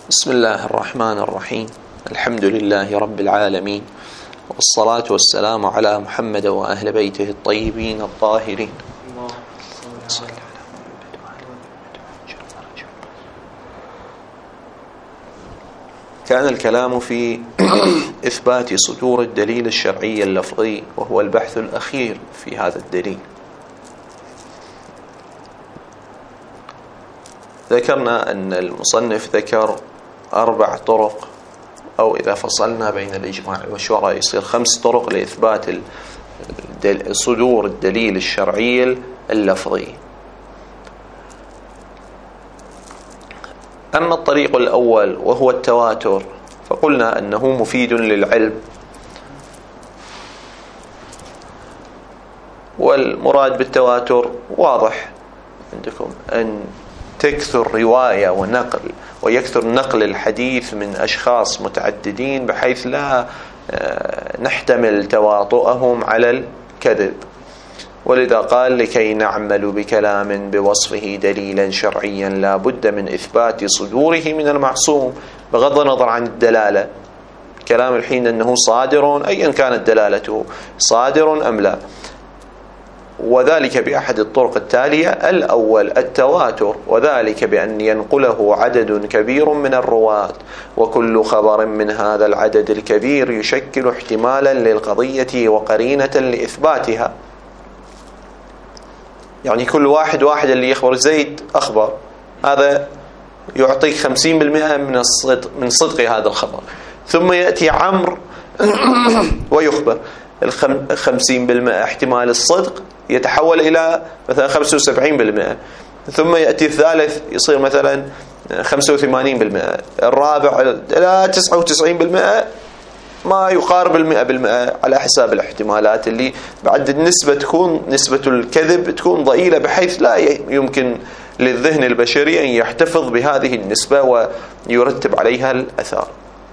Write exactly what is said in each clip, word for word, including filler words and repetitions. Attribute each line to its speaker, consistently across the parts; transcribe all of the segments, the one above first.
Speaker 1: بسم الله الرحمن الرحيم. الحمد لله رب العالمين، والصلاة والسلام على محمد وأهل بيته الطيبين الطاهرين. كان الكلام في إثبات صدور الدليل الشرعي اللفظي، وهو البحث الأخير في هذا الدليل. ذكرنا أن المصنف ذكر أربع طرق، أو إذا فصلنا بين الإجماع والشورى يصير خمس طرق لإثبات صدور الدليل الشرعي اللفظي. أما الطريق الأول وهو التواتر، فقلنا أنه مفيد للعلم، والمراد بالتواتر واضح عندكم، أن تكثر رواية ونقل ويكثر نقل الحديث من أشخاص متعددين بحيث لا نحتمل تواطؤهم على الكذب. ولذا قال: لكي نعمل بكلام بوصفه دليلا شرعيا لا بد من إثبات صدوره من المعصوم، بغض النظر عن الدلالة. كلام الحين أنه صادر أيا كانت دلالته، صادر أم لا، وذلك بأحد الطرق التالية: الأول التواتر، وذلك بأن ينقله عدد كبير من الرواة، وكل خبر من هذا العدد الكبير يشكل احتمالا للقضية وقرينة لإثباتها. يعني كل واحد واحد اللي يخبر زيد أخبر، هذا يعطيك خمسين بالمئة من الصدق من صدق هذا الخبر. ثم يأتي عمرو ويخبر، الخمسين بالمئة احتمال الصدق يتحول إلى مثلا خمسة وسبعين بالمئة. ثم يأتي الثالث يصير مثلا خمسة وثمانين بالمئة، الرابع إلى تسعة وتسعين بالمئة، ما يقارب المئة بالمئة، على حساب الاحتمالات اللي بعد النسبة تكون نسبة الكذب تكون ضئيلة بحيث لا يمكن للذهن البشري أن يحتفظ بهذه النسبة ويرتب عليها الأثار.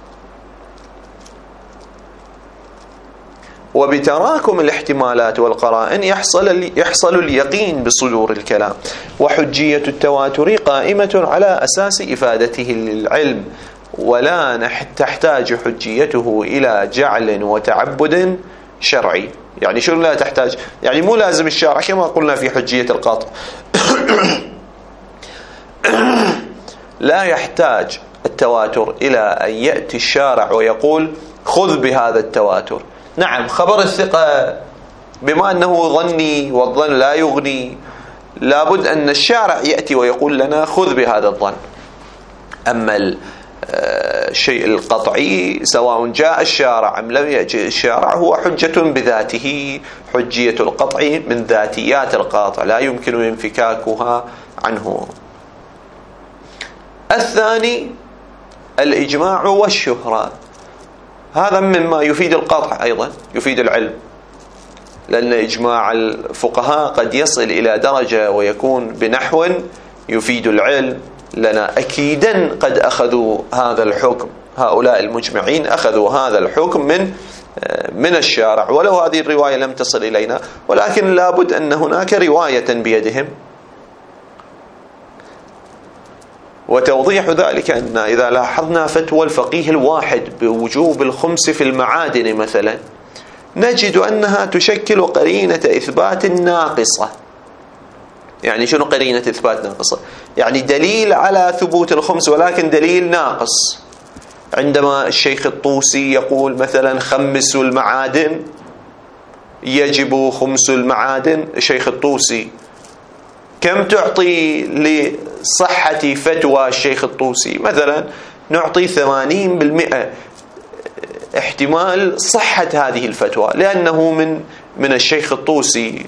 Speaker 1: وبتراكم الاحتمالات والقرائن يحصل يحصل اليقين بصدور الكلام. وحجية التواتر قائمة على أساس إفادته للعلم، ولا تحتاج حجيته إلى جعل وتعبد شرعي. يعني شو لا تحتاج؟ يعني مو لازم الشارع كما قلنا في حجية القاطع. لا يحتاج التواتر إلى أن يأتي الشارع ويقول: خذ بهذا التواتر. نعم، خبر الثقة بما أنه ظني والظن لا يغني، لابد أن الشارع يأتي ويقول لنا: خذ بهذا الظن. أما الشيء القطعي سواء جاء الشارع أم لم يأتي الشارع هو حجة بذاته. حجية القطع من ذاتيات القاطع لا يمكن انفكاكها عنه. الثاني الإجماع والشهرة، هذا مما يفيد القطع أيضا، يفيد العلم، لأن إجماع الفقهاء قد يصل إلى درجة ويكون بنحو يفيد العلم لنا. أكيدا قد أخذوا هذا الحكم، هؤلاء المجمعين أخذوا هذا الحكم من من الشارع، ولو هذه الرواية لم تصل إلينا، ولكن لابد أن هناك رواية بيدهم. وتوضيح ذلك أن إذا لاحظنا فتوى الفقيه الواحد بوجوب الخمس في المعادن مثلا، نجد أنها تشكل قرينة إثبات ناقصة. يعني شنو قرينة إثبات ناقصة؟ يعني دليل على ثبوت الخمس ولكن دليل ناقص. عندما الشيخ الطوسي يقول مثلا: خمسوا المعادن، يجب خمس المعادن، الشيخ الطوسي، كم تعطي لصحة فتوى الشيخ الطوسي؟ مثلا نعطي ثمانين بالمئة احتمال صحة هذه الفتوى، لأنه من من الشيخ الطوسي.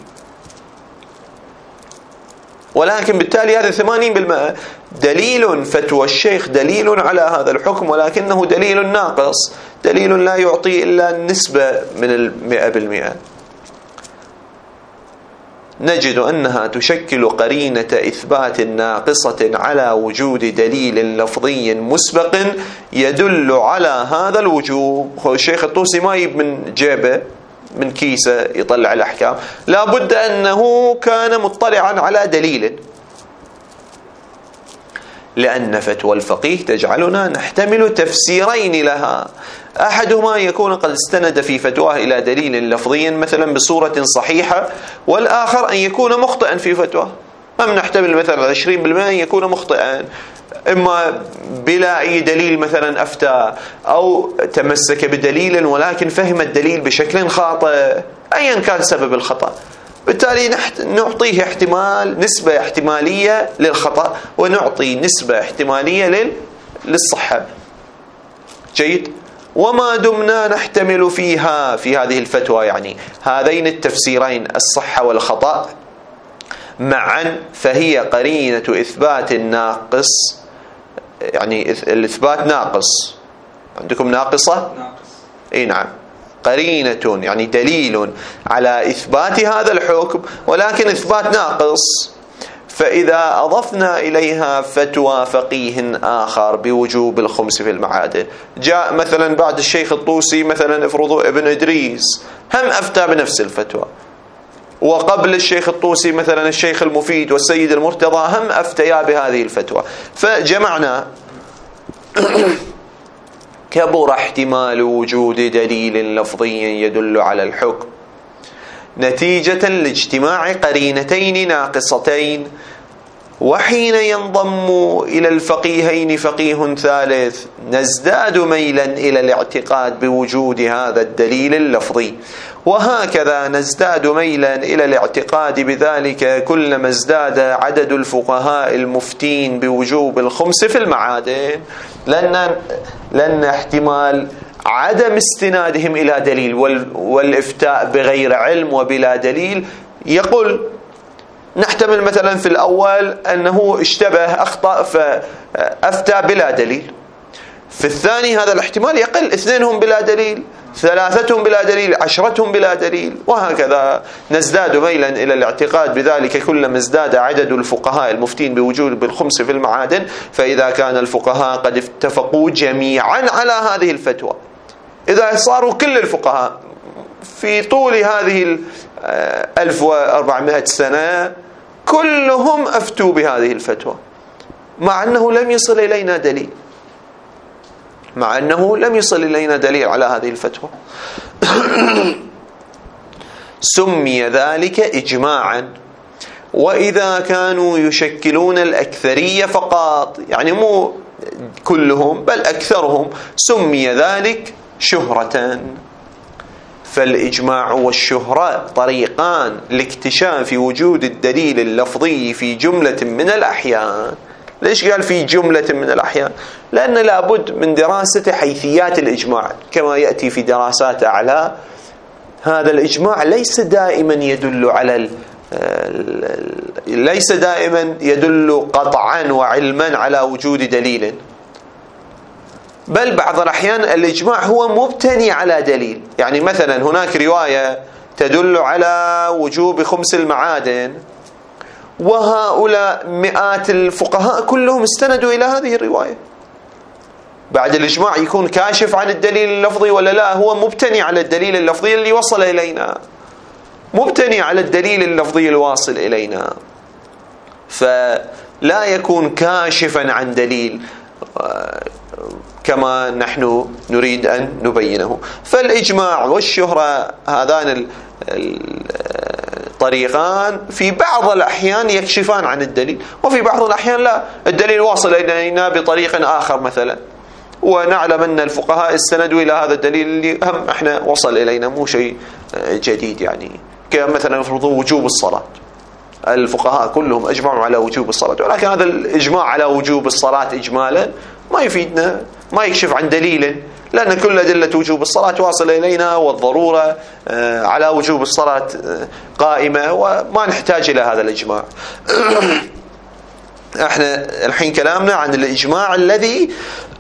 Speaker 1: ولكن بالتالي هذا ثمانين بالمئة دليل، فتوى الشيخ دليل على هذا الحكم، ولكنه دليل ناقص، دليل لا يعطي إلا النسبة من المئة بالمئة. نجد أنها تشكل قرينة إثبات ناقصة على وجود دليل لفظي مسبق يدل على هذا الوجوب. الشيخ الطوسي ما يجيب من جيبه من كيسه يطلع الأحكام، لا بد أنه كان مطلعا على دليل. لأن فتوى الفقيه تجعلنا نحتمل تفسيرين لها، أحدهما أن يكون قد استند في فتواه إلى دليل لفظي مثلا بصورة صحيحة، والآخر أن يكون مخطئا في فتواه. أم نحتمل مثلا عشرين بالمئة أن يكون مخطئا، إما بلا أي دليل مثلا أفتى، أو تمسك بدليل ولكن فهم الدليل بشكل خاطئ، أيا كان سبب الخطأ. بالتالي نعطيه احتمال نسبة احتمالية للخطأ، ونعطي نسبة احتمالية للصحة. جيد. وما دمنا نحتمل فيها في هذه الفتوى يعني هذين التفسيرين الصحة والخطأ معا، فهي قرينة إثبات ناقص، يعني الإثبات ناقص. عندكم ناقصة؟
Speaker 2: ناقص.
Speaker 1: إيه نعم، قرينة يعني دليل على إثبات هذا الحكم، ولكن إثبات ناقص. فإذا أضفنا إليها فتوى فقيه آخر بوجوب الخمس في المعادن، جاء مثلا بعد الشيخ الطوسي مثلا افرضوا ابن إدريس هم أفتى بنفس الفتوى، وقبل الشيخ الطوسي مثلا الشيخ المفيد والسيد المرتضى هم أفتيا بهذه الفتوى، فجمعنا كبر احتمال وجود دليل لفظي يدل على الحكم نتيجة لاجتماع قرينتين ناقصتين. وحين ينضم إلى الفقيهين فقيه ثالث نزداد ميلا إلى الاعتقاد بوجود هذا الدليل اللفظي، وهكذا نزداد ميلا إلى الاعتقاد بذلك كلما ازداد عدد الفقهاء المفتين بوجوب الخمس في المعادن، لأن, لأن احتمال عدم استنادهم إلى دليل والإفتاء بغير علم وبلا دليل يقول. نحتمل مثلا في الأول أنه اشتبه أخطأ فأفتى بلا دليل، في الثاني هذا الاحتمال يقل، اثنينهم بلا دليل، ثلاثتهم بلا دليل، عشرتهم بلا دليل، وهكذا نزداد ميلا إلى الاعتقاد بذلك كلما ازداد عدد الفقهاء المفتين بوجوب الخمس في المعادن. فإذا كان الفقهاء قد اتفقوا جميعا على هذه الفتوى، إذا صاروا كل الفقهاء في طول هذه ألف وأربعمائة سنة كلهم أفتوا بهذه الفتوى، مع أنه لم يصل إلينا دليل مع أنه لم يصل إلينا دليل على هذه الفتوى سمي ذلك إجماعا. وإذا كانوا يشكلون الأكثرية فقط، يعني مو كلهم بل أكثرهم، سمي ذلك شهرة. فالإجماع والشهرة طريقان لاكتشاف وجود الدليل اللفظي في جملة من الأحيان. ليش قال في جملة من الأحيان؟ لأن لابد من دراسة حيثيات الإجماع كما يأتي في دراسات أعلى. هذا الإجماع ليس دائما يدل على ليس دائما يدل قطعا وعلما على وجود دليل، بل بعض الأحيان الإجماع هو مبتني على دليل. يعني مثلا هناك رواية تدل على وجوب خمس المعادن، وهؤلاء مئات الفقهاء كلهم استندوا إلى هذه الرواية، بعد الإجماع يكون كاشف عن الدليل اللفظي ولا لا؟ هو مبتني على الدليل اللفظي اللي وصل إلينا، مبتني على الدليل اللفظي الواصل إلينا، فلا يكون كاشفا عن دليل كما نحن نريد أن نبينه. فالإجماع والشهرة هذان الطريقان في بعض الأحيان يكشفان عن الدليل، وفي بعض الأحيان لا، الدليل واصل إلينا بطريق آخر مثلا، ونعلم أن الفقهاء استندوا إلى هذا الدليل اللي هم احنا وصل إلينا، مو شيء جديد. يعني كمثلا يفرضوا وجوب الصلاة، الفقهاء كلهم أجمعوا على وجوب الصلاة، ولكن هذا الإجماع على وجوب الصلاة إجمالا ما يفيدنا، ما يكشف عن دليل، لأن كل أدلة وجوب الصلاة واصل إلينا، والضرورة على وجوب الصلاة قائمة، وما نحتاج إلى هذا الإجماع. احنا الحين كلامنا عن الإجماع الذي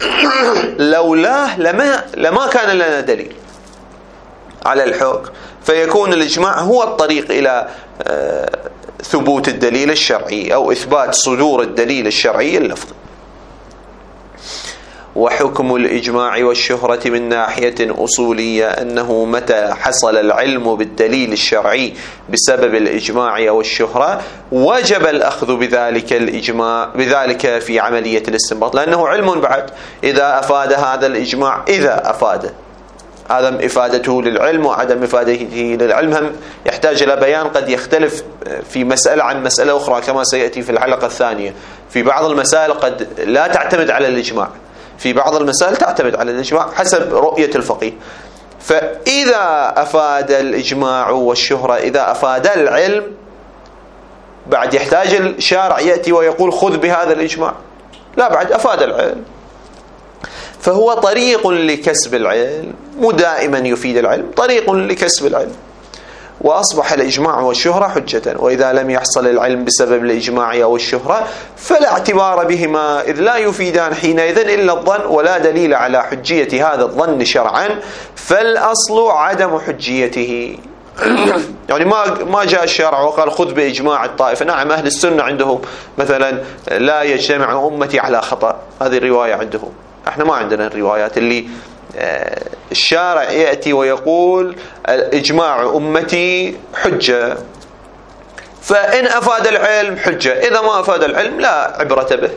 Speaker 1: لولاه لما, لما كان لنا دليل على الحكم، فيكون الإجماع هو الطريق إلى ثبوت الدليل الشرعي أو إثبات صدور الدليل الشرعي اللفظي. وحكم الإجماع والشهرة من ناحية أصولية أنه متى حصل العلم بالدليل الشرعي بسبب الإجماع والشهرة وجب الأخذ بذلك الإجماع بذلك في عملية الاستنباط، لأنه علم بعد. إذا أفاد هذا الإجماع، إذا أفاد، عدم إفادته للعلم وعدم إفادته للعلم هم يحتاج إلى بيان، قد يختلف في مسألة عن مسألة أخرى كما سيأتي في الحلقة الثانية. في بعض المسائل قد لا تعتمد على الإجماع، في بعض المسائل تعتمد على الإجماع حسب رؤية الفقيه. فإذا أفاد الإجماع والشهرة، إذا أفاد العلم، بعد يحتاج الشارع يأتي ويقول خذ بهذا الإجماع، لا، بعد أفاد العلم. فهو طريق لكسب العلم، مو دائما يفيد العلم، طريق لكسب العلم. وأصبح الإجماع والشهرة حجة. وإذا لم يحصل العلم بسبب الإجماع أو الشهرة فلا اعتبار بهما، إذ لا يفيدان حينئذ إلا الظن، ولا دليل على حجية هذا الظن شرعا، فالأصل عدم حجيته. يعني ما ما جاء الشارع وقال خذ بإجماع الطائفة. نعم، أهل السنة عندهم مثلا لا يجتمع أمتي على خطأ، هذه الرواية عندهم. احنا ما عندنا الروايات اللي الشارع يأتي ويقول إجماع أمتي حجة، فإن أفاد العلم حجة، إذا ما أفاد العلم لا عبرة به.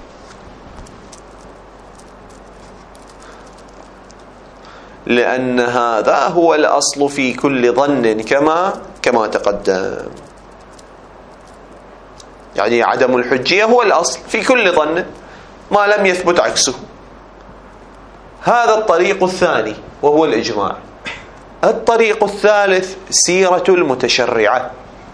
Speaker 1: لأن هذا هو الأصل في كل ظن كما كما تقدم. يعني عدم الحجية هو الأصل في كل ظن ما لم يثبت عكسه. هذا الطريق الثاني وهو الإجماع. الطريق الثالث سيرة المتشرعة.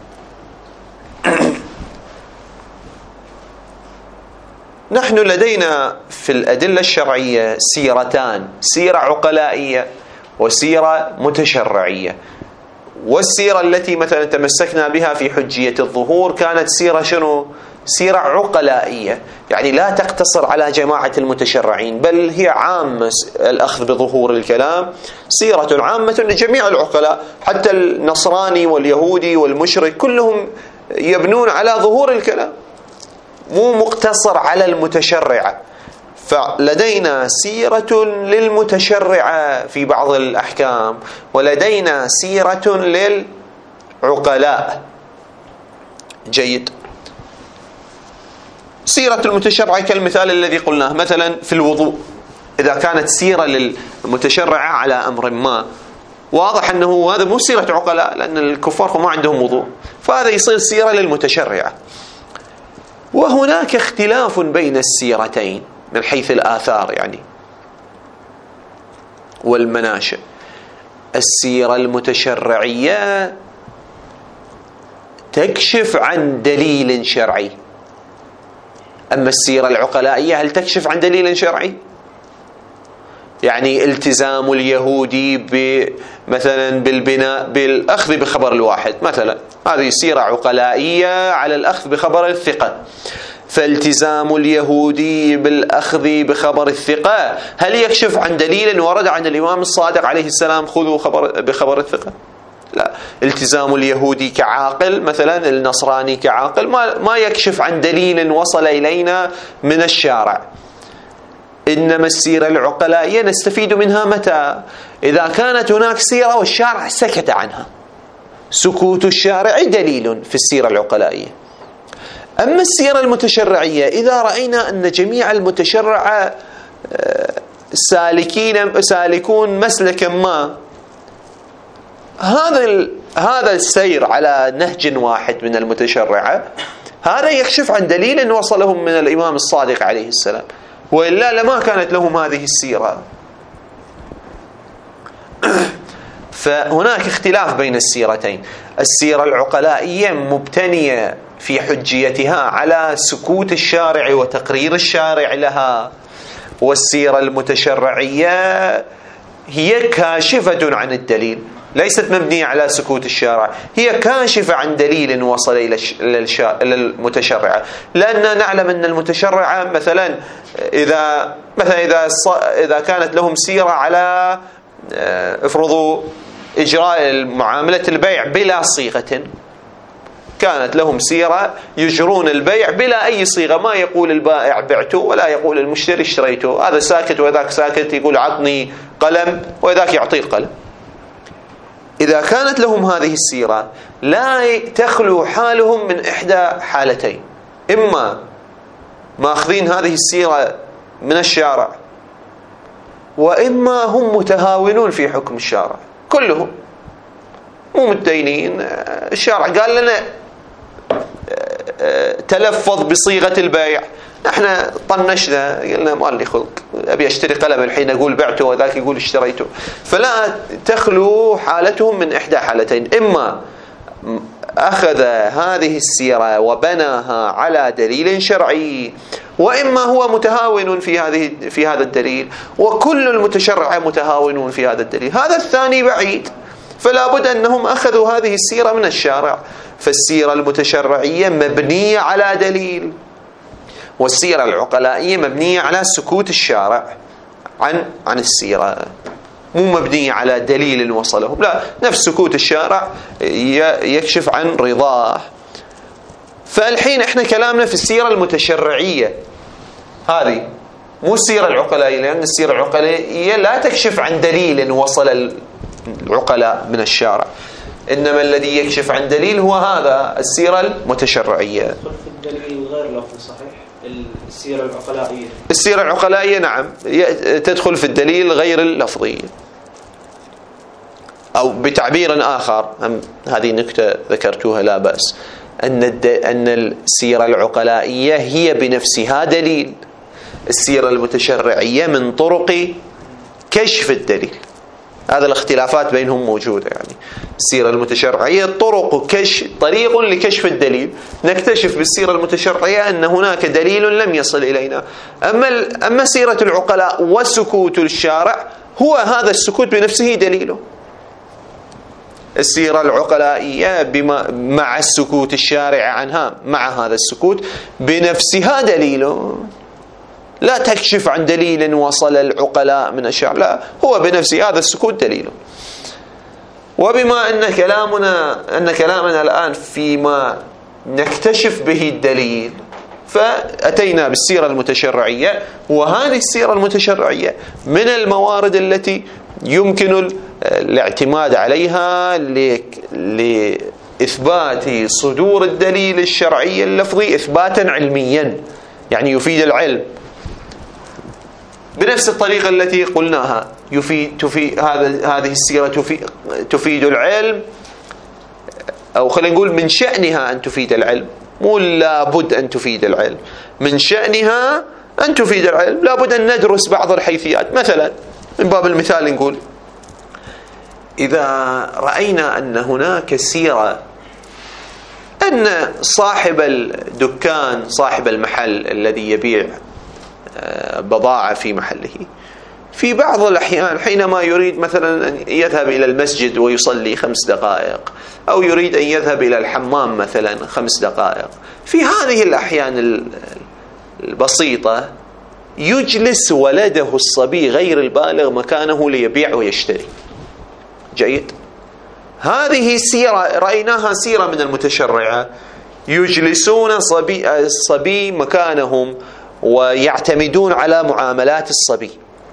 Speaker 1: نحن لدينا في الأدلة الشرعية سيرتان، سيرة عقلائية وسيرة متشرعية. والسيرة التي مثلا تمسكنا بها في حجية الظهور كانت سيرة شنو؟ سيرة عقلائية، يعني لا تقتصر على جماعة المتشرعين، بل هي عامة الأخذ بظهور الكلام، سيرة عامة لجميع العقلاء، حتى النصراني واليهودي والمشرك كلهم يبنون على ظهور الكلام، مو مقتصر على المتشرعة. فلدينا سيرة للمتشرعة في بعض الأحكام، ولدينا سيرة للعقلاء. جيد. سيرة المتشرعة كالمثال الذي قلناه مثلا في الوضوء، إذا كانت سيرة للمتشرعة على أمر ما، واضح أنه هذا مو سيرة عقلاء، لأن الكفار ما عندهم وضوء، فهذا يصير سيرة للمتشرعة. وهناك اختلاف بين السيرتين من حيث الآثار يعني والمناشئ. السيرة المتشرعية تكشف عن دليل شرعي، أما السيرة العقلائية هل تكشف عن دليل شرعي؟ يعني التزام اليهودي مثلا بالبناء بالأخذ بخبر الواحد مثلا، هذه سيرة عقلائية على الأخذ بخبر الثقة. فالتزام اليهودي بالأخذ بخبر الثقة هل يكشف عن دليل ورد عن الإمام الصادق عليه السلام خذوا خبر بخبر الثقة؟ لا. التزام اليهودي كعاقل مثلا، النصراني كعاقل، ما ما يكشف عن دليل وصل إلينا من الشارع. إنما السيرة العقلائية نستفيد منها متى؟ إذا كانت هناك سيرة والشارع سكت عنها. سكوت الشارع دليل في السيرة العقلائية. أما السيرة المتشرعية إذا رأينا أن جميع المتشرعة سالكين سالكون مسلكا ما، هذا هذا السير على نهج واحد من المتشرعة، هذا يكشف عن دليل وصلهم من الإمام الصادق عليه السلام، وإلا لما كانت لهم هذه السيرة. فهناك اختلاف بين السيرتين. السيرة العقلائية مبتنية في حجيتها على سكوت الشارع وتقرير الشارع لها، والسيرة المتشرعية هي كاشفة عن الدليل، ليست مبنية على سكوت الشارع، هي كاشفة عن دليل وصل إلى المتشرعة. لأننا نعلم أن المتشرعة مثلا إذا مثلا إذا إذا كانت لهم سيرة على افرضوا إجراء معاملة البيع بلا صيغة، كانت لهم سيرة يجرون البيع بلا أي صيغة، ما يقول البائع بعته ولا يقول المشتري اشتريته، هذا ساكت وذاك ساكت، يقول عطني قلم وذاك يعطيه القلم. إذا كانت لهم هذه السيرة لا تخلو حالهم من إحدى حالتين: إما ماخذين هذه السيرة من الشارع، وإما هم متهاونون في حكم الشارع، كلهم مو متدينين. الشارع قال لنا تلفظ بصيغة البيع، احنا طنشنا قلنا ما لي خلق، ابي اشتري قلم الحين اقول بعته وذاك يقول اشتريته. فلا تخلو حالتهم من احدى حالتين: اما اخذ هذه السيرة وبناها على دليل شرعي، واما هو متهاون في هذه في هذا الدليل، وكل المتشرعة متهاونون في هذا الدليل. هذا الثاني بعيد، فلا بد أنهم أخذوا هذه السيرة من الشارع. فالسيرة المتشرعية مبنية على دليل، والسيرة العقلائية مبنية على سكوت الشارع عن عن السيرة، مو مبنية على دليل وصلهم، لا، نفس سكوت الشارع يكشف عن رضاه. فالحين احنا كلامنا في السيرة المتشرعية هذه، مو السيرة العقلائية، لأن السيرة العقلائية لا تكشف عن دليل وصل العقلاء من الشارع، إنما الذي يكشف عن دليل هو هذا السيرة المتشرعية.
Speaker 2: تدخل في الدليل غير لفظي، صحيح؟ السيرة العقلائية
Speaker 1: السيرة العقلائية نعم تدخل في الدليل غير اللفظي، أو بتعبير آخر، هذه نكتة ذكرتوها لا بأس، أن أن السيرة العقلائية هي بنفسها دليل، السيرة المتشرعية من طرق كشف الدليل. هذا الاختلافات بينهم موجودة، يعني السيرة المتشرعية طرق كشف طريق لكشف الدليل، نكتشف بالسيرة المتشرعية أن هناك دليل لم يصل إلينا. أما أما سيرة العقلاء وسكوت الشارع هو هذا السكوت بنفسه دليله. السيرة العقلائية بما مع السكوت الشارع عنها، مع هذا السكوت بنفسها دليله، لا تكشف عن دليل وصل العقلاء من الشارع، لا، هو بنفسه هذا السكوت دليله. وبما أن كلامنا أن كلامنا الآن فيما نكتشف به الدليل، فأتينا بالسيرة المتشرعية، وهذه السيرة المتشرعية من الموارد التي يمكن الاعتماد عليها لإثبات صدور الدليل الشرعي اللفظي إثباتا علميا، يعني يفيد العلم بنفس الطريقة التي قلناها. يفيد تفيد هذا هذه السيرة تفيد, تفيد العلم، أو خلينا نقول من شأنها أن تفيد العلم، مو لابد أن تفيد العلم، من شأنها أن تفيد العلم. لابد أن ندرس بعض الحيثيات. مثلا من باب المثال نقول إذا رأينا أن هناك سيرة أن صاحب الدكان، صاحب المحل الذي يبيع بضاعة في محله، في بعض الأحيان حينما يريد مثلا أن يذهب إلى المسجد ويصلي خمس دقائق، أو يريد أن يذهب إلى الحمام مثلا خمس دقائق، في هذه الأحيان البسيطة يجلس ولده الصبي غير البالغ مكانه ليبيع ويشتري. جيد، هذه سيرة رأيناها سيرة من المتشرعة، يجلسون صبي الصبي مكانهم ويعتمدون على معاملات الصبي.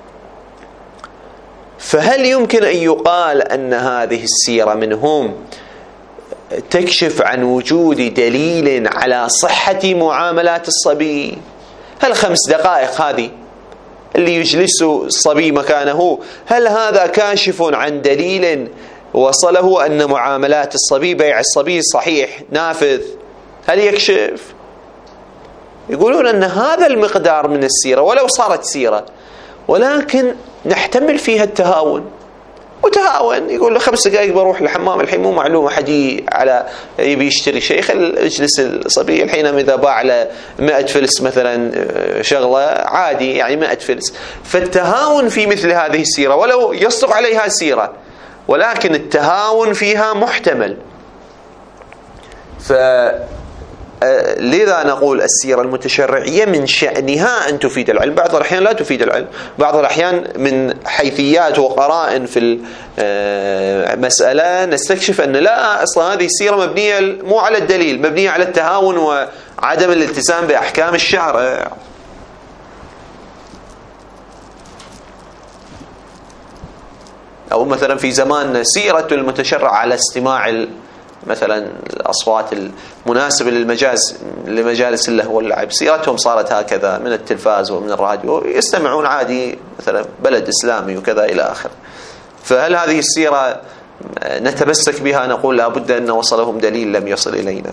Speaker 1: فهل يمكن أن يقال أن هذه السيرة منهم تكشف عن وجود دليل على صحة معاملات الصبي؟ هل خمس دقائق هذه اللي يجلس الصبي مكانه، هل هذا كاشف عن دليل وصله أن معاملات الصبي، بيع الصبي صحيح نافذ؟ هل يكشف؟ يقولون أن هذا المقدار من السيرة ولو صارت سيرة، ولكن نحتمل فيها التهاون. وتهاون يقول له خمس دقائق بروح الحمام الحين، مو معلومة حدي على يبي يشتري شيء، خل اجلس الصبي الحين إذا باع له مئة فلس مثلا شغلة عادي، يعني مئة فلس. فالتهاون في مثل هذه السيرة ولو يصدق عليها سيرة، ولكن التهاون فيها محتمل. ف لذا نقول السيرة المتشرعية من شأنها أن تفيد العلم، بعض الأحيان لا تفيد العلم، بعض الأحيان من حيثيات وقرائن في المسألة نستكشف أن لا، أصلا هذه السيرة مبنية مو على الدليل، مبنية على التهاون وعدم الالتزام بأحكام الشرع. أو مثلا في زمان سيرة المتشرع على استماع مثلا الأصوات المناسبة للمجاز لمجالس اللهو واللعب، سيرتهم صارت هكذا من التلفاز ومن الراديو، يستمعون عادي مثلا بلد إسلامي وكذا إلى آخر. فهل هذه السيرة نتمسك بها نقول لابد أن وصلهم دليل لم يصل إلينا؟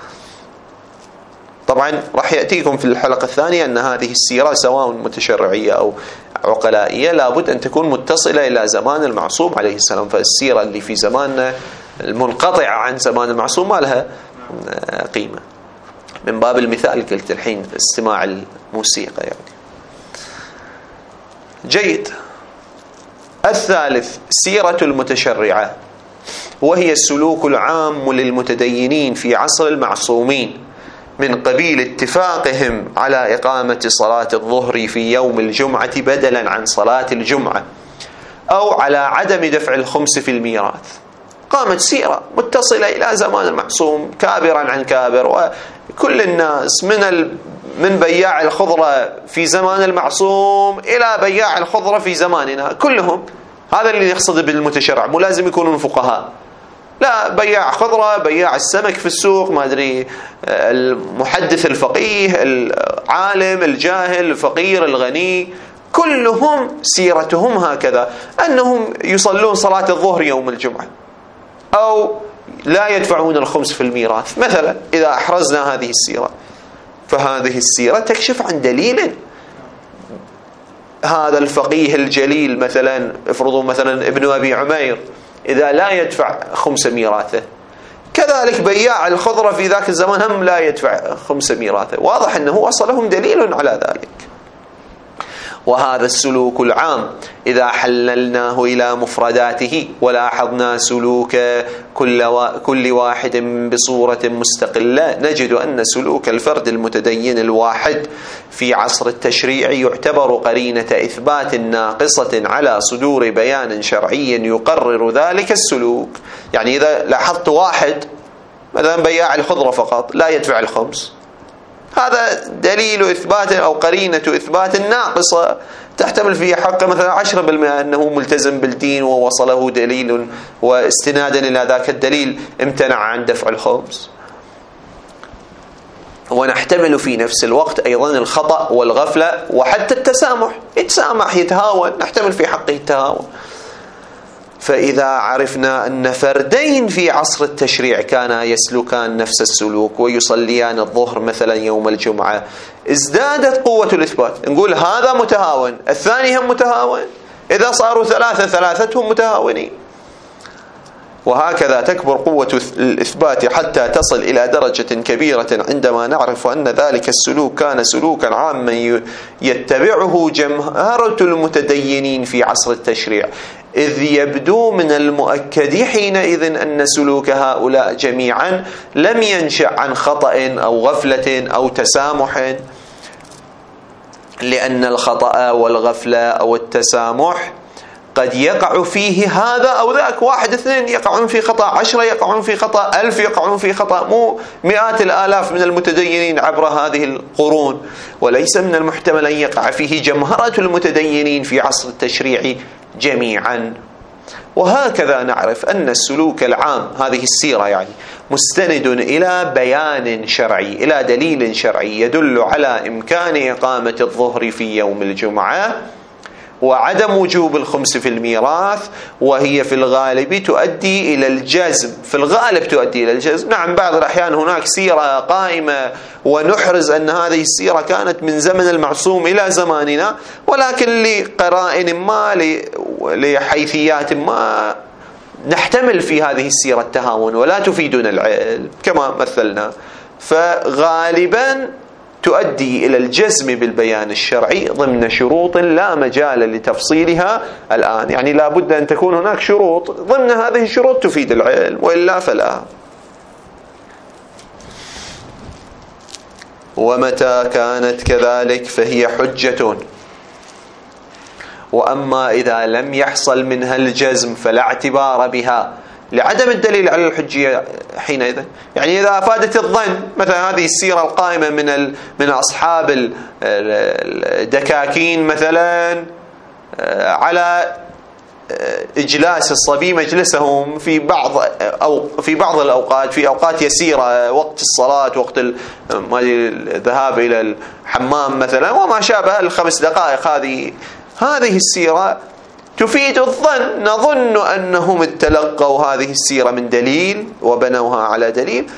Speaker 1: طبعا راح يأتيكم في الحلقة الثانية أن هذه السيرة سواء متشرعية أو عقلائية لابد أن تكون متصلة إلى زمان المعصوم عليه السلام. فالسيرة اللي في زماننا المنقطعة عن زمان المعصوم ما لها قيمة. من باب المثال قلت الحين استماع الموسيقى يعني. جيد. الثالث سيرة المتشرعة، وهي السلوك العام للمتدينين في عصر المعصومين من قبيل اتفاقهم على إقامة صلاة الظهر في يوم الجمعة بدلا عن صلاة الجمعة، أو على عدم دفع الخمس في الميراث. قامت سيرة متصلة إلى زمان المعصوم كابرا عن كابر، وكل الناس من ال... من بياع الخضرة في زمان المعصوم إلى بياع الخضرة في زماننا كلهم. هذا اللي يقصد بالمتشرع، مو لازم يكونون فقهاء، لا، بياع خضرة، بياع السمك في السوق، ما أدري المحدث الفقيه، العالم الجاهل، الفقير الغني، كلهم سيرتهم هكذا، أنهم يصلون صلاة الظهر يوم الجمعة أو لا يدفعون الخمس في الميراث مثلا. إذا أحرزنا هذه السيرة، فهذه السيرة تكشف عن دليل. هذا الفقيه الجليل مثلا، افرضوا مثلا ابن أبي عمير، إذا لا يدفع خمس ميراثه، كذلك بياع الخضرة في ذاك الزمان هم لا يدفع خمس ميراثه. واضح أنه وصلهم دليل على ذلك. وهذا السلوك العام إذا حللناه إلى مفرداته ولاحظنا سلوك كل, و... كل واحد بصورة مستقلة، نجد أن سلوك الفرد المتدين الواحد في عصر التشريع يعتبر قرينة إثبات ناقصة على صدور بيان شرعي يقرر ذلك السلوك. يعني إذا لاحظت واحد مثلا بياع الخضرة فقط لا يدفع الخمس، هذا دليل إثبات أو قرينة إثبات ناقصة تحتمل في حق مثلا عشرة بالمئة أنه ملتزم بالدين ووصله دليل، واستنادا إلى ذاك الدليل امتنع عن دفع الخمس. ونحتمل في نفس الوقت أيضا الخطأ والغفلة وحتى التسامح، يتسامح يتهاون، نحتمل في حقه التهاون. فإذا عرفنا أن فردين في عصر التشريع كانا يسلكان نفس السلوك ويصليان الظهر مثلا يوم الجمعة، ازدادت قوة الإثبات. نقول هذا متهاون، الثاني هم متهاون، إذا صاروا ثلاثة ثلاثتهم متهاونين. وهكذا تكبر قوة الإثبات حتى تصل إلى درجة كبيرة عندما نعرف أن ذلك السلوك كان سلوكا عاما يتبعه جمهرة المتدينين في عصر التشريع، إذ يبدو من المؤكد حينئذ أن سلوك هؤلاء جميعا لم ينشأ عن خطأ أو غفلة أو تسامح، لأن الخطأ والغفلة أو التسامح قد يقع فيه هذا أو ذاك، واحد اثنين يقعون في خطأ، عشرة يقعون في خطأ، ألف يقعون في خطأ، مو مئات الآلاف من المتدينين عبر هذه القرون. وليس من المحتمل أن يقع فيه جمهرة المتدينين في عصر التشريع جميعا. وهكذا نعرف أن السلوك العام، هذه السيرة يعني، مستند إلى بيان شرعي، إلى دليل شرعي يدل على إمكان إقامة الظهر في يوم الجمعة وعدم وجوب الخمس في الميراث، وهي في الغالب تؤدي إلى الجزم، في الغالب تؤدي إلى الجزم. نعم بعض الأحيان هناك سيرة قائمة ونحرز أن هذه السيرة كانت من زمن المعصوم إلى زماننا، ولكن لقرائن ما لحيثيات ما نحتمل في هذه السيرة التهاون ولا تفيدنا العلم كما مثلنا. فغالبا تؤدي إلى الجزم بالبيان الشرعي ضمن شروط لا مجال لتفصيلها الآن. يعني لا بد أن تكون هناك شروط، ضمن هذه الشروط تفيد العلم، وإلا فلا. ومتى كانت كذلك فهي حجة. وأما إذا لم يحصل منها الجزم فلا اعتبار بها لعدم الدليل على الحجية حينئذ. يعني إذا أفادت الظن، مثلا هذه السيرة القائمة من من أصحاب الدكاكين مثلا على إجلاس الصبي مجلسهم في بعض أو في بعض الأوقات، في أوقات يسيرة، وقت الصلاة، وقت الذهاب إلى الحمام مثلا وما شابه، الخمس دقائق هذه هذه السيرة تفيد الظن. نظن أنهم تلقوا هذه السيرة من دليل وبنوها على دليل،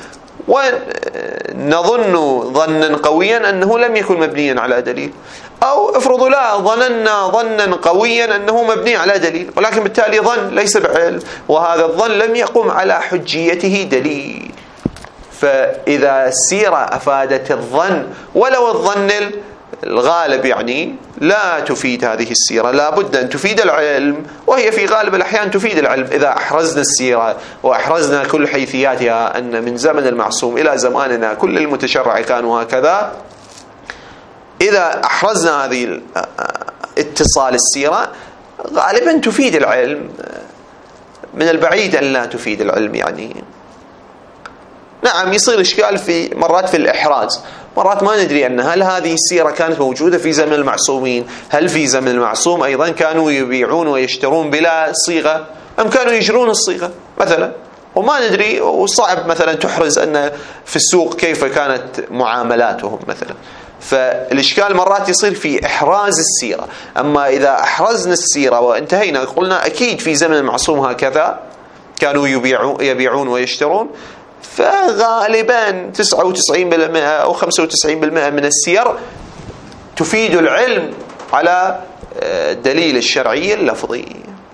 Speaker 1: ونظن ظنا قويا أنه لم يكن مبنيا على دليل، أو افرضوا لا ظننا ظنا قويا أنه مبني على دليل، ولكن بالتالي ظن ليس بعلم، وهذا الظن لم يقم على حجيته دليل. فإذا السيرة أفادت الظن ولو الظن الغالب يعني لا تفيد هذه السيرة، لا بد أن تفيد العلم، وهي في غالب الأحيان تفيد العلم. إذا أحرزنا السيرة وأحرزنا كل حيثياتها أن من زمن المعصوم إلى زماننا كل المتشرع كانوا هكذا، إذا أحرزنا هذه اتصال السيرة غالبا تفيد العلم، من البعيد أن لا تفيد العلم. يعني نعم يصير إشكال في مرات في الإحراز، مرات ما ندري أن هل هذه السيرة كانت موجودة في زمن المعصومين، هل في زمن المعصوم أيضا كانوا يبيعون ويشترون بلا صيغة أم كانوا يجرون الصيغة مثلا، وما ندري، وصعب مثلا تحرز أن في السوق كيف كانت معاملاتهم مثلا. فالإشكال مرات يصير في إحراز السيرة. أما إذا أحرزنا السيرة وانتهينا قلنا أكيد في زمن المعصوم هكذا كانوا يبيعون, يبيعون ويشترون، فغالبا تسعة وتسعين بالمئة أو خمسة وتسعين بالمئة من السير تفيد العلم على دليل الشرعي اللفظي.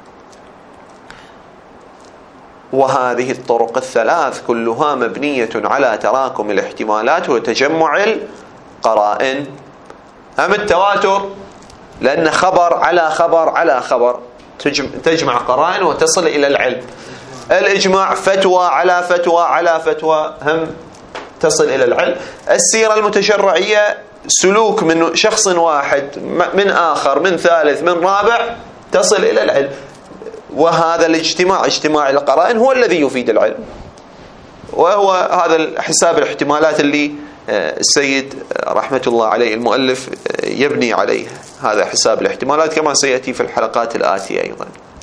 Speaker 1: وهذه الطرق الثلاث كلها مبنية على تراكم الاحتمالات وتجمع القرائن. أما التواتر لأن خبر على خبر على خبر تجمع قرائن وتصل إلى العلم. الإجماع فتوى على فتوى على فتوى هم تصل إلى العلم. السيرة المتشرعية سلوك من شخص واحد من آخر من ثالث من رابع تصل إلى العلم. وهذا الاجتماع اجتماع القرائن هو الذي يفيد العلم، وهو هذا حساب الاحتمالات اللي السيد رحمة الله عليه المؤلف يبني عليه. هذا حساب الاحتمالات كما سيأتي في الحلقات الآتية أيضا.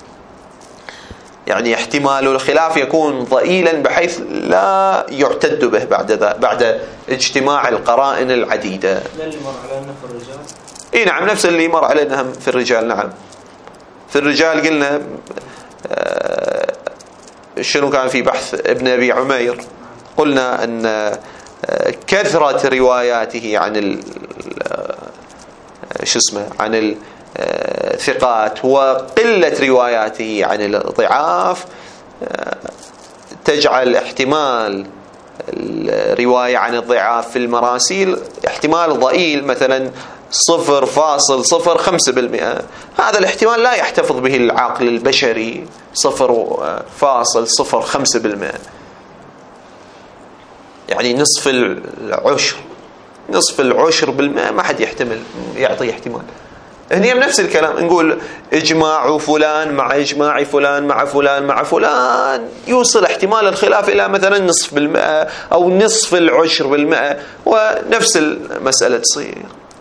Speaker 1: يعني احتمال الخلاف يكون ضئيلا بحيث لا يعتد به بعد ذا بعد اجتماع القرائن العديدة.
Speaker 2: اللي مر علينا في الرجال
Speaker 1: اي نعم نفس اللي مر علينا في الرجال. نعم في الرجال قلنا آه شنو كان في بحث ابن أبي عمير، قلنا أن آه كثرة رواياته عن ال شو اسمه عن الثقات وقلة رواياته عن الضعاف تجعل احتمال الرواية عن الضعاف في المراسيل احتمال ضئيل، مثلا صفر فاصل صفر خمسة بالمئة. هذا الاحتمال لا يحتفظ به العقل البشري، صفر فاصل صفر خمسة بالمئة، يعني نصف العشر نصف العشر بالمئة ما حد يحتمل يعطي احتمال. هني نفس الكلام نقول إجماع فلان مع إجماع فلان مع فلان مع فلان يوصل احتمال الخلاف إلى مثلا نصف بالمئة أو نصف العشر بالمئة، ونفس المسألة تصير.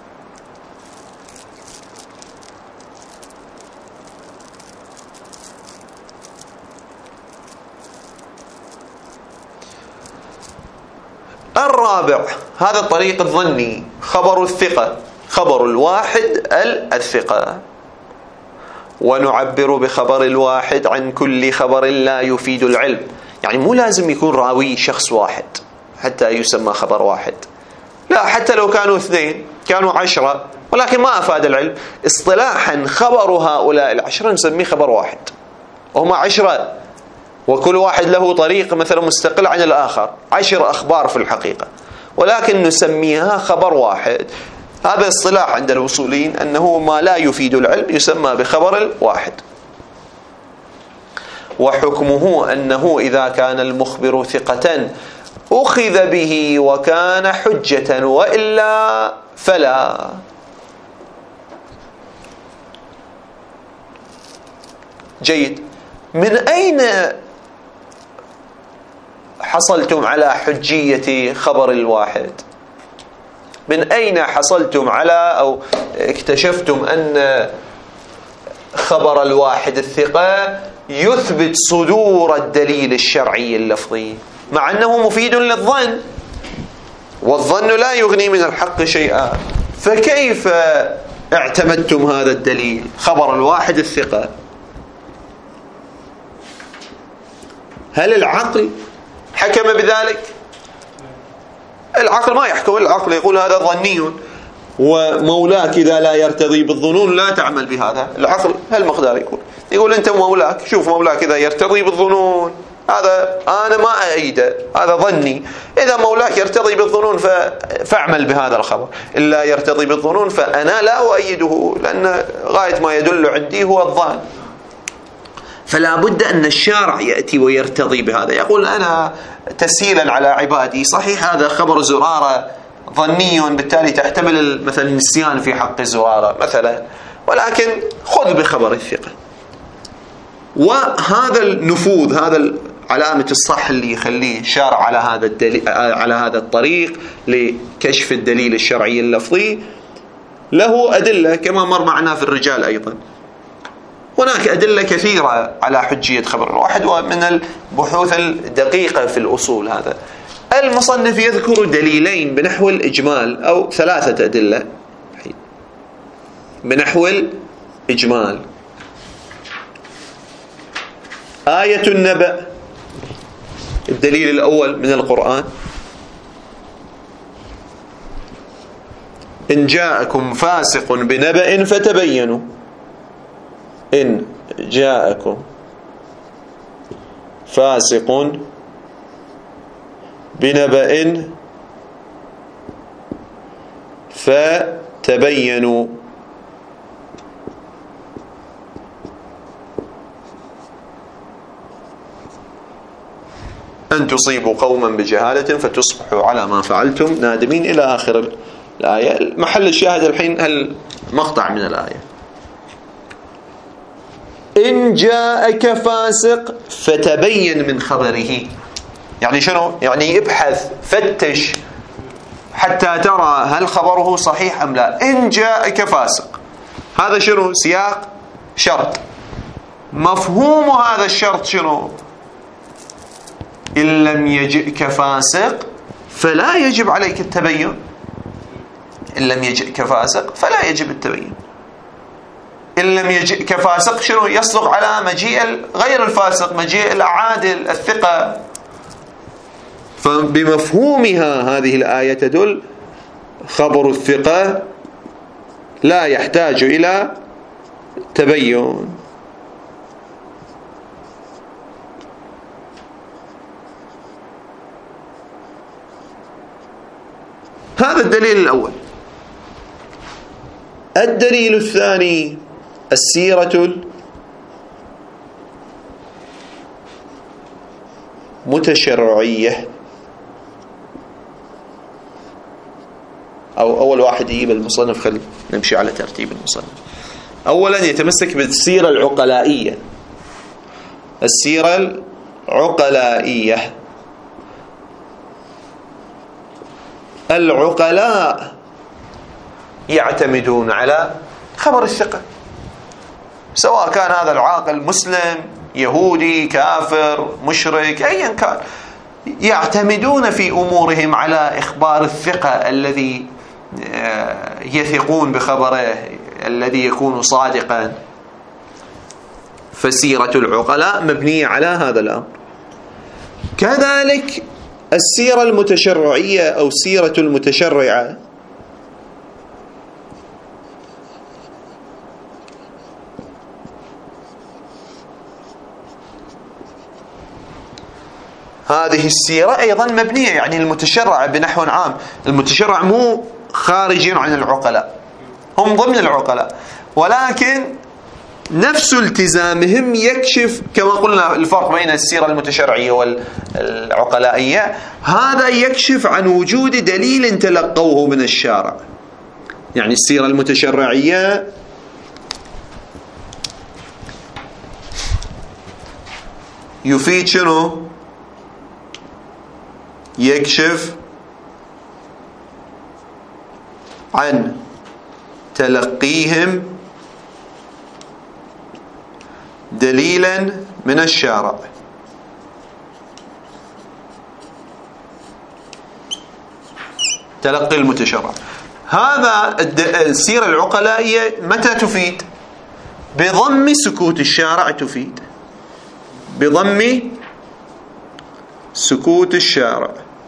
Speaker 1: الرابع هذا الطريق الظني، خبر الثقة، خبر الواحد الثقة. ونعبر بخبر الواحد عن كل خبر لا يفيد العلم. يعني مو لازم يكون راوي شخص واحد حتى يسمى خبر واحد، لا، حتى لو كانوا اثنين كانوا عشرة ولكن ما أفاد العلم. اصطلاحا خبر هؤلاء العشرة نسميه خبر واحد، وهم عشرة وكل واحد له طريق مثلا مستقل عن الآخر، عشر أخبار في الحقيقة، ولكن نسميها خبر واحد. هذا اصطلاح عند الوصولين أنه ما لا يفيد العلم يسمى بخبر الواحد. وحكمه أنه إذا كان المخبر ثقة أخذ به وكان حجة، وإلا فلا. جيد. من أين حصلتم على حجية خبر الواحد؟ من أين حصلتم على أو اكتشفتم أن خبر الواحد الثقة يثبت صدور الدليل الشرعي اللفظي، مع أنه مفيد للظن، والظن لا يغني من الحق شيئا؟ فكيف اعتمدتم هذا الدليل خبر الواحد الثقة؟ هل العقل حكم بذلك؟ العقل ما يحكم، العقل يقول هذا ظني، ومولاك إذا لا يرتضي بالظنون لا تعمل بهذا. العقل هالمقدار يقول يقول أنت مولاك، شوف مولاك إذا يرتضي بالظنون هذا أنا ما أعيده، هذا ظني. إذا مولاك يرتضي بالظنون فاعمل بهذا الخبر، إلا يرتضي بالظنون فأنا لا أؤيده، لأن غاية ما يدل عندي هو الظن. فلا بد أن الشارع يأتي ويرتضي بهذا، يقول أنا تسهيلا على عبادي، صحيح هذا خبر زرارة ظني بالتالي تحتمل مثلا النسيان في حق زرارة مثلا، ولكن خذ بخبر الثقة. وهذا النفوذ، هذا علامة الصح اللي يخليه الشارع على هذا الدليل، على هذا الطريق لكشف الدليل الشرعي اللفظي، له أدلة كما مر معنا في الرجال أيضا. هناك أدلة كثيرة على حجية خبر الواحد، ومن البحوث الدقيقة في الأصول هذا. المصنف يذكر دليلين بنحو الإجمال، أو ثلاثة أدلة بنحو الإجمال. آية النبأ الدليل الأول من القرآن: إن جاءكم فاسق بنبأ فتبينوا. إن جاءكم فاسق بنبأ فتبينوا. أن تصيبوا قوما بجهالة فتصبحوا على ما فعلتم نادمين، إلى آخر الآية. محل الشاهد الحين المقطع من الآية: إن جاءك فاسق فتبين من خبره. يعني شنو؟ يعني ابحث، فتش حتى ترى هل خبره صحيح أم لا. إن جاءك فاسق، هذا شنو؟ سياق شرط. مفهوم هذا الشرط شنو؟ إن لم يجئك فاسق فلا يجب عليك التبين. إن لم يجئك فاسق فلا يجب التبين. إن لم يجئك فاسق شنو؟ يصدق على مجيء غير الفاسق، مجيء العادل الثقة. فبمفهومها هذه الآية تدل خبر الثقة لا يحتاج إلى تبين. هذا الدليل الأول. الدليل الثاني: السيرة المتشرعية. أو أول واحد يجيب المصنف، خل نمشي على ترتيب المصنف. أولا يتمسك بالسيرة العقلائية. السيرة العقلائية، العقلاء يعتمدون على خبر الثقة، سواء كان هذا العاقل مسلم، يهودي، كافر، مشرك، أيا كان، يعتمدون في أمورهم على إخبار الثقة الذي يثقون بخبره، الذي يكون صادقا. فسيرة العقلاء مبنية على هذا الأمر. كذلك السيرة المتشرعية أو سيرة المتشرعة، هذه السيرة أيضا مبنية، يعني المتشرع بنحو عام. المتشرع مو خارجين عن العقلاء، هم ضمن العقلاء، ولكن نفس التزامهم يكشف كما قلنا الفرق بين السيرة المتشرعية والعقلائية، هذا يكشف عن وجود دليل تلقوه من الشارع. يعني السيرة المتشرعية يفيد شنو؟ يكشف عن تلقيهم دليلا من الشارع. تلقي المتشرع. هذا السيرة العقلائية متى تفيد؟ بضم سكوت الشارع تفيد، بضم سكوت الشارع.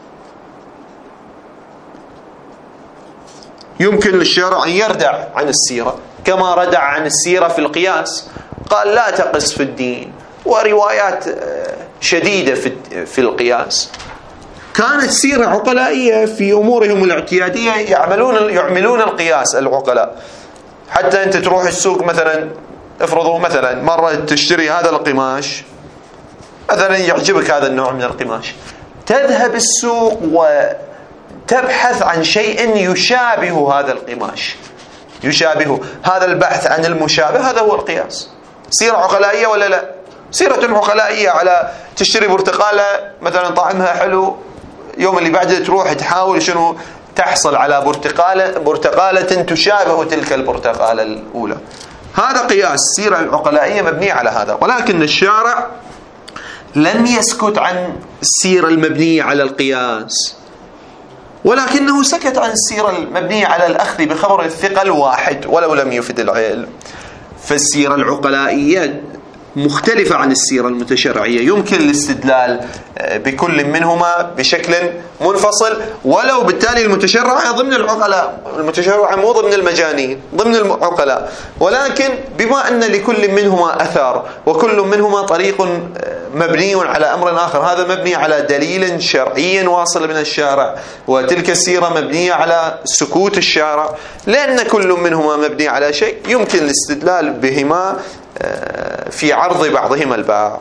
Speaker 1: يمكن للشارع أن يردع عن السيرة كما ردع عن السيرة في القياس، قال لا تقس في الدين، وروايات شديدة في القياس. كانت سيرة عقلائية في أمورهم الاعتيادية يعملون يعملون القياس العقلاء. حتى أنت تروح السوق مثلا، افرضوا مثلا مرة تشتري هذا القماش مثلا، يعجبك هذا النوع من القماش، تذهب السوق وتبحث عن شيء يشابه هذا القماش، يشابه هذا البحث عن المشابه، هذا هو القياس. سيرة عقلائية ولا لا؟ سيرة عقلائية على تشتري برتقالة مثلا طعمها حلو، يوم اللي بعده تروح تحاول شنو تحصل على برتقالة برتقالة تشابه تلك البرتقالة الأولى. هذا قياس. السيرة العقلائية مبنية على هذا. ولكن الشارع لم يسكت عن السيرة المبنية على القياس، ولكنه سكت عن السيرة المبنية على الأخذ بخبر الثقة الواحد ولو لم يفد العلم. فالسيرة العقلائية مختلفة عن السيرة المتشرعية، يمكن الاستدلال بكل منهما بشكل منفصل، ولو بالتالي المتشرع ضمن العقلاء، المتشرع مو ضمن المجانين، ضمن العقلاء. ولكن بما أن لكل منهما أثار وكل منهما طريق مبني على أمر آخر، هذا مبني على دليل شرعي واصل من الشارع، وتلك السيرة مبنية على سكوت الشارع، لأن كل منهما مبني على شيء يمكن الاستدلال بهما في عرض بعضهما البعض.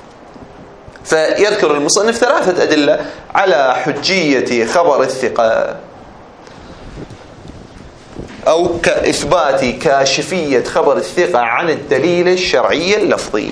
Speaker 1: فيذكر المصنف ثلاثة أدلة على حجية خبر الثقة أو كإثبات كاشفية خبر الثقة عن الدليل الشرعي اللفظي.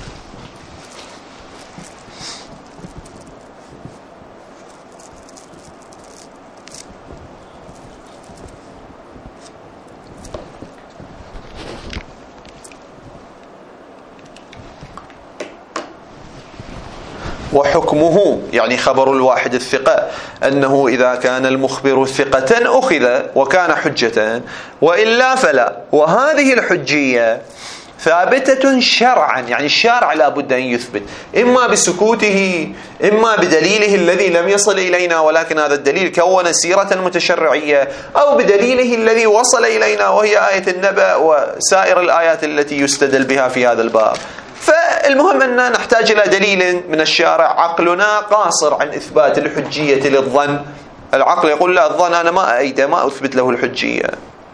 Speaker 1: وحكمه يعني خبر الواحد الثقة أنه إذا كان المخبر ثقة أخذ وكان حجة، وإلا فلا. وهذه الحجية ثابتة شرعا، يعني الشارع لا بد أن يثبت إما بسكوته إما بدليله الذي لم يصل إلينا ولكن هذا الدليل كون سيرة متشرعية، أو بدليله الذي وصل إلينا وهي آية النبأ وسائر الآيات التي يستدل بها في هذا الباب. فالمهم أننا نحتاج إلى دليل من الشارع. عقلنا قاصر عن إثبات الحجية للظن. العقل يقول لا، الظن أنا ما أيده، ما أثبت له الحجية،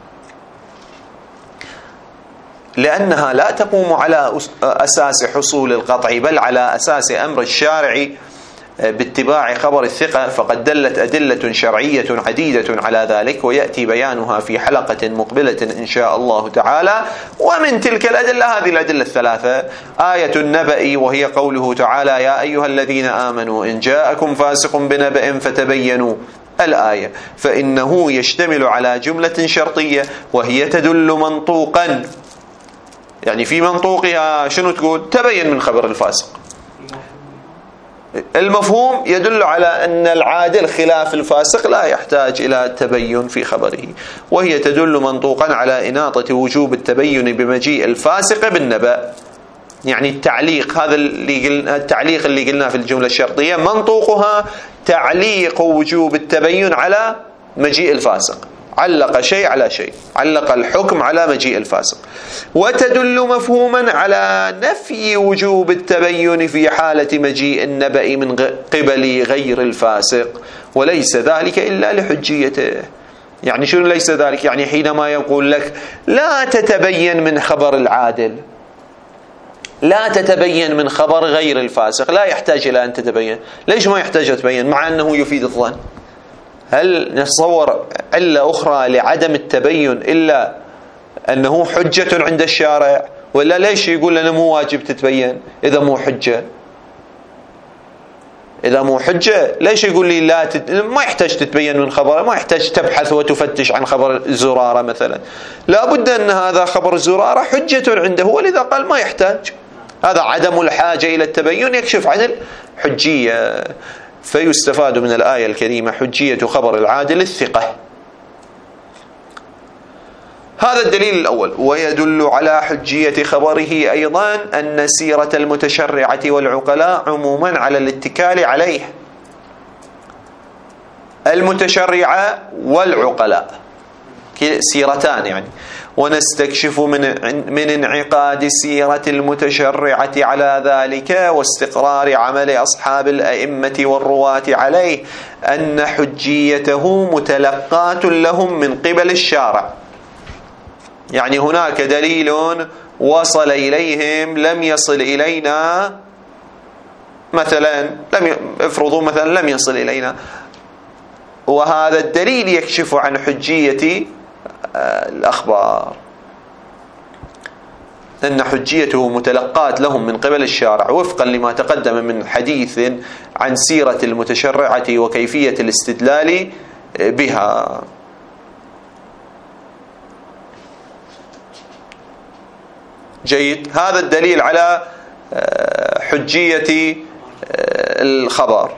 Speaker 1: لأنها لا تقوم على أساس حصول القطع بل على أساس أمر الشارع باتباع خبر الثقة. فقد دلت أدلة شرعية عديدة على ذلك، ويأتي بيانها في حلقة مقبلة إن شاء الله تعالى. ومن تلك الأدلة هذه الأدلة الثلاثة: آية النبأ وهي قوله تعالى يا أيها الذين آمنوا إن جاءكم فاسق بنبأ فتبينوا الآية، فإنه يشتمل على جملة شرطية وهي تدل منطوقا، يعني في منطوقها شنو تقول؟ تبين من خبر الفاسق. المفهوم يدل على أن العادل خلاف الفاسق لا يحتاج إلى تبين في خبره، وهي تدل منطوقا على إناطة وجوب التبين بمجيء الفاسق بالنبأ. يعني التعليق هذا اللي قلنا، التعليق اللي قلنا في الجملة الشرطية منطوقها تعليق وجوب التبين على مجيء الفاسق، علق شيء على شيء، علق الحكم على مجيء الفاسق. وتدل مفهوما على نفي وجوب التبين في حالة مجيء النبأ من قبل غير الفاسق، وليس ذلك إلا لحجيته. يعني شنو ليس ذلك؟ يعني حينما يقول لك لا تتبين من خبر العادل، لا تتبين من خبر غير الفاسق، لا يحتاج إلى أن تتبين. ليش ما يحتاج تبين مع أنه يفيد الظن؟ هل نتصور علة أخرى لعدم التبين إلا أنه حجة عند الشارع؟ ولا ليش يقول لنا مو واجب تتبين إذا مو حجة؟ إذا مو حجة ليش يقول لي لا تت... ما يحتاج تتبين من خبره، ما يحتاج تبحث وتفتش عن خبر الزرارة مثلا، لا بد أن هذا خبر الزرارة حجة عنده، ولذا قال ما يحتاج. هذا عدم الحاجة إلى التبين يكشف عن الحجية. فيستفاد من الآية الكريمة حجية خبر العادل الثقة. هذا الدليل الأول. ويدل على حجية خبره أيضا أن سيرة المتشرعة والعقلاء عموما على الاتكال عليه. المتشرعة والعقلاء سيرتان يعني. ونستكشف من من انعقاد سيرة المتشرعة على ذلك واستقرار عمل أصحاب الأئمة والرواة عليه أن حجيته متلقاة لهم من قبل الشارع. يعني هناك دليل وصل إليهم لم يصل إلينا، مثلا لم افرضوا مثلا لم يصل إلينا، وهذا الدليل يكشف عن حجية الأخبار، أن حجيته متلقاة لهم من قبل الشارع وفقا لما تقدم من حديث عن سيرة المتشرعة وكيفية الاستدلال بها. جيد. هذا الدليل على حجية الخبر.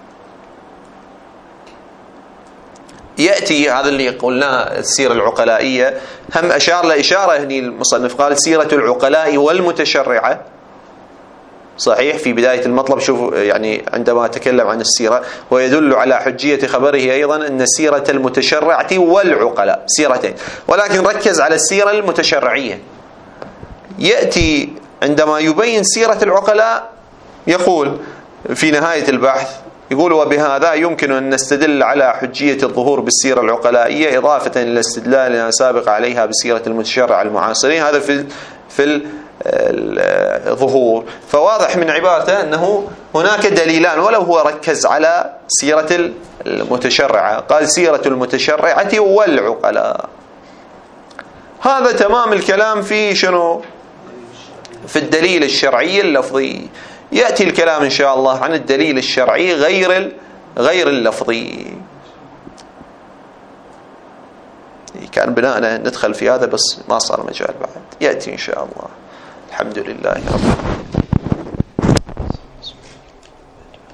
Speaker 1: يأتي هذا اللي قلناه السيرة العقلائية، هم أشار لإشارة هني المصنف قال سيرة العقلاء والمتشرعة. صحيح في بداية المطلب شوفوا يعني عندما تكلم عن السيرة ويدل على حجية خبره أيضا أن سيرة المتشرعة والعقلاء سيرتين، ولكن ركز على السيرة المتشرعية. يأتي عندما يبين سيرة العقلاء يقول في نهاية البحث يقول وبهذا يمكن أن نستدل على حجية الظهور بالسيرة العقلائية إضافة إلى استدلالنا سابق عليها بسيرة المتشرع المعاصرين. هذا في في الظهور. فواضح من عبارته أنه هناك دليلان، ولو هو ركز على سيرة المتشرعة قال سيرة المتشرعة والعقلاء. هذا تمام الكلام في شنو؟ في الدليل الشرعي اللفظي. يأتي الكلام إن شاء الله عن الدليل الشرعي غير غير اللفظي. كان بناءنا ندخل في هذا بس ما صار مجال بعد، يأتي إن شاء الله. الحمد لله رب العالمين.